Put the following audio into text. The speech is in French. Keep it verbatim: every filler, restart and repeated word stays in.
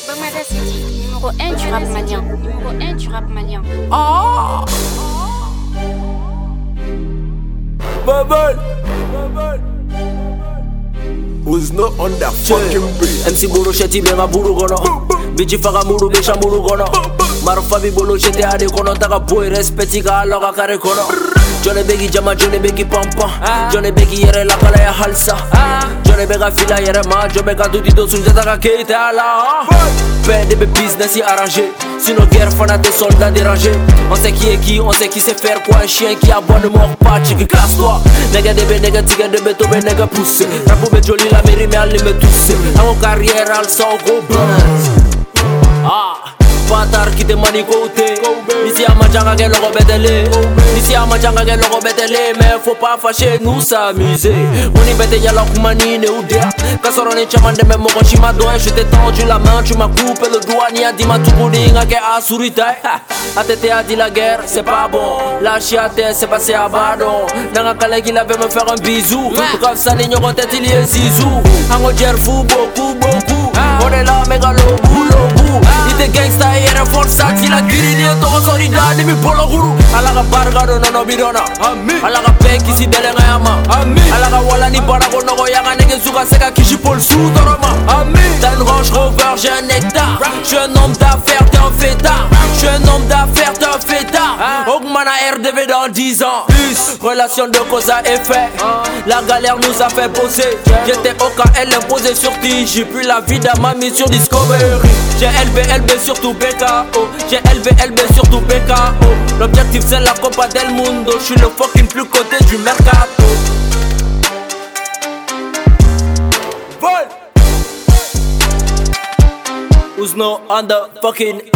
Bamada City, numéro un du rap malien. Numéro un du rap malien. Oh Bubble Bubble Who's not on that fucking beat? M C Bolo Sheti benga buru gono Biji faga muru besha muru gono Marofa bi Bolo Sheti ade kono Taka boy respecti ka aloga kare kono Jone begi jama jone begi pampa Jone begi yere la kala ya halsa Jone bega fila yere ma Jone bega tuti do sunja taka keite ala Père de business y arrangé Sinon guerre fana des soldats dérangés On sait qui est qui, on sait qui sait faire quoi. Un chien qui aboie ne mord pas, chick casse-toi. Nega debe, nega tiga debe, tobe nega pousse. Rapo be joli la mairie mais elle me tousse. A mon carrière elle sort go buzz. Ah Patar qui te mani côté. Ici à Majanga que logo betele. Ici à Majanga que logo betele. Mais faut pas fâcher nous s'amuser. On y bête y'a la kumani ne oudea. Kasoro ne chaman de me moko shima doin. Je t'ai tendu la main, tu m'as coupé le doigt. Ni a dit ma tukudinga ke asuritai. A tete a dit la guerre, c'est pas bon. La chiate c'est passé à Badon. Nanga kale qu'il avait me faire un bisou. Grave ça n'igno en tête il y est zizou. Ango jer fou beaucoup beaucoup. On est là mégalo boulot bout. Il te gangsta et il force ça. Il a guéri to solidade mi polo guru. Alaga bargado no no bidona. Alaga peki si delenga yama. Alaga wala ni barago no go yanga nege zuka seka kishi pol sou toroma. T'as une Range Rover, j'ai un hectare. J'suis un homme d'affaires, t'es un fêtard. J'suis un homme d'affaires, t'es un fêtard. Augmana R D V dans dix ans. Relation de cause à effet. La galère nous a fait bosser. J'étais au K L imposé sur T. J'ai plus la vie de mamie sur Discovery. J'ai L B L B surtout B K O. J'ai L B L B surtout B K O. L'objectif c'est la Copa del Mundo. J'suis le fucking plus coté du mercato. Vol Who's no on the fucking